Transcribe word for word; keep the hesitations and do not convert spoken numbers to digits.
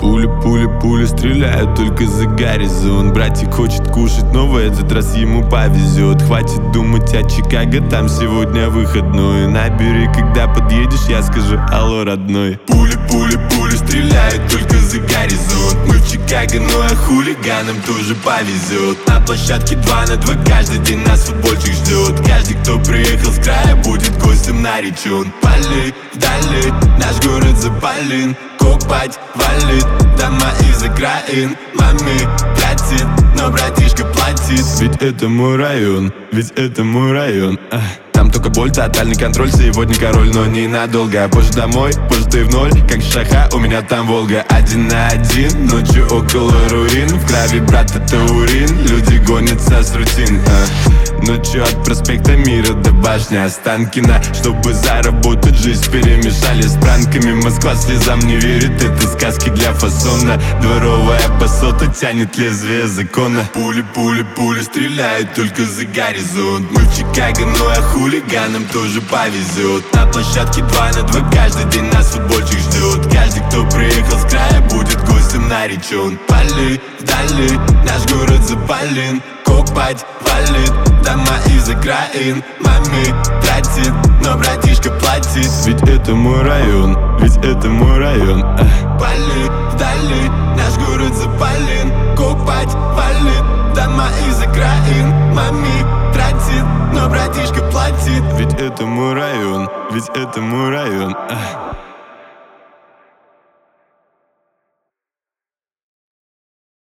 Пули, пули, пули стреляют только за горизонт. Братик хочет кушать, но в этот раз ему повезет. Хватит думать о Чикаго, там сегодня выходной. Набери, когда подъедешь, я скажу алло, родной. Пули, пули, пули стреляют только за горизонт. Мы в Чикаго, ну а хулиганам тоже повезет. На площадке два на два каждый день нас футбольчик ждет. Каждый, кто приехал с края, будет гостем наречен. Пали вдали, наш город запален. Копать валит, дома из окраин. Маме платит, но братишка платит. Ведь это мой район, ведь это мой район. Ах. Там только боль, тотальный контроль. Сегодня король, но ненадолго. Позже домой, позже ты в ноль. Как шаха, у меня там Волга. Один на один, ночью около руин. В крови, брат, это урин. Люди гонятся с рутин. а. Ночью от проспекта Мира до башни Останкина. Чтобы заработать, жизнь перемешали с пранками. Москва слезам не верит, это сказки для фасона. Дворовая басота тянет лезвие закона. Пули, пули, пули стреляют только за горизонт. Мы в Чикаго, ну а хулиганам тоже повезет. На площадке два на два каждый день нас футбольчик ждет. Каждый, кто приехал с края, будет гостем наречен. Пали вдали, наш город запален. Копать валит, дома из окраин. Маме тратит, но братишка платит. Ведь это мой район, ведь это мой район. Ах. Пали вдали, наш город запален. Копать валит, дома из окраин. Маме тратит, но братишка платит. Ведь это мой район, ведь это мой район. Ах.